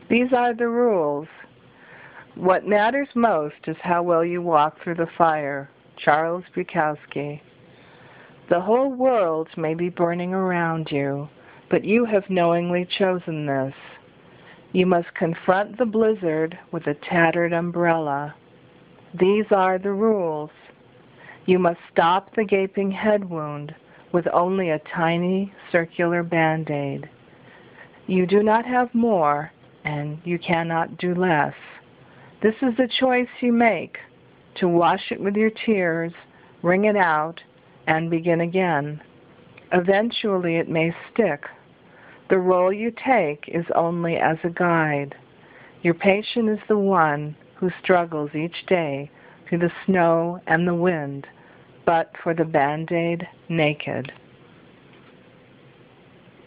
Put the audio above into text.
These are the rules. What matters most is how well you walk through the fire. Charles Bukowski. The whole world may be burning around you, but you have knowingly chosen this. You must confront the blizzard with a tattered umbrella. These are the rules. You must stop the gaping head wound with only a tiny circular band-aid. You do not have more, and you cannot do less. This is the choice you make, to wash it with your tears, wring it out, and begin again. Eventually it may stick. The role you take is only as a guide. Your patient is the one who struggles each day through the snow and the wind, but for the Band-Aid naked.